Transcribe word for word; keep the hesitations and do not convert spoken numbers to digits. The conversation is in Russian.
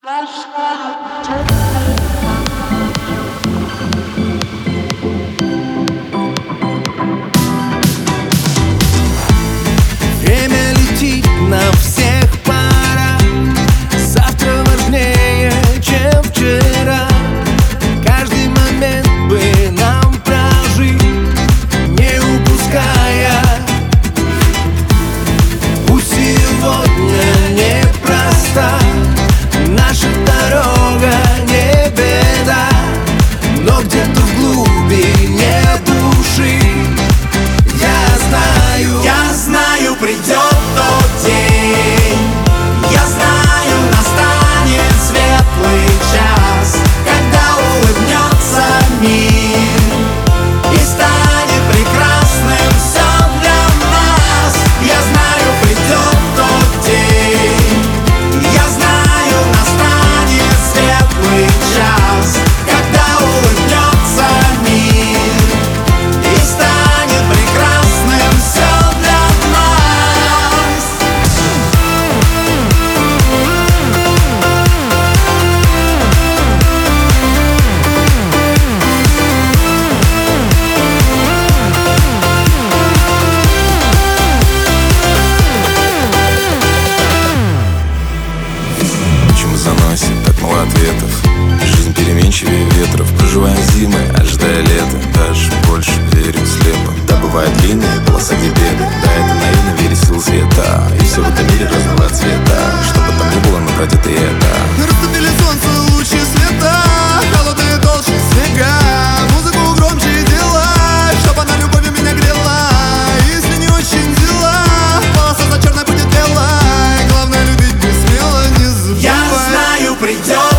Время летит на всех парах. Завтра важнее, чем вчера. Каждый момент бы нам прожить, не упуская. Пусть сегодня непроста наша дорога, не беда, но где-то в глубине души я знаю, я знаю, придет тот день. Я знаю, настанет светлый час, когда улыбнется мир и станет прекрасным все для нас. Я знаю, придет тот день. Я знаю, настанет светлый час, когда улыбнется мир и станет прекрасным все для нас. Почему заносит так мало ответов? Жизнь переменчивее ветров. Проживаем зимы, ожидая лета. Даже больше верим слепо. Да, бывает длинная полоса, где беды. Да, это наивно верить в силу света. И все в этом мире разного цвета. Что бы там ни было, мы пройдет и это. Растопили солнце лучи света, холодные толщи снега. Музыку громче дела, чтоб она любовью меня грела. Если не очень дела, полоса за черной будет белой. Главное любить без смело, не забывай. Я знаю, придет